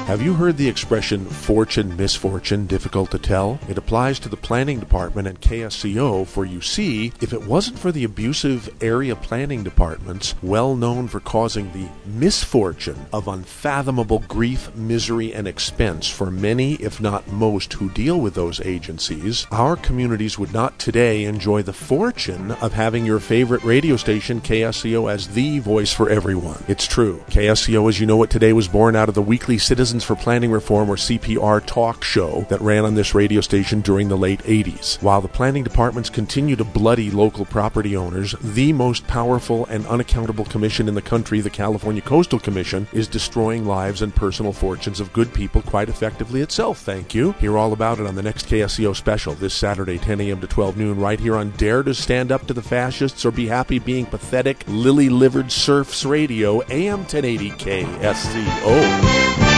Have you heard the expression fortune, misfortune, difficult to tell? It applies to the planning department and KSCO, for you see, if it wasn't for the abusive area planning departments, well known for causing the misfortune of unfathomable grief, misery, and expense for many, if not most, who deal with those agencies, our communities would not today enjoy the fortune of having your favorite radio station, KSCO, as the voice for everyone. It's true. KSCO, as you know it today, was born out of the weekly Citizens for Planning Reform, or CPR, talk show that ran on this radio station during the late 80s. While the planning departments continue to bloody local property owners, the most powerful and unaccountable commission in the country, the California Coastal Commission, is destroying lives and personal fortunes of good people quite effectively itself, thank you. Hear all about it on the next KSCO special this Saturday, 10 a.m. to 12 noon, right here on Dare to Stand Up to the Fascists or Be Happy Being Pathetic, Lily-Livered Serfs Radio, AM 1080 KSCO.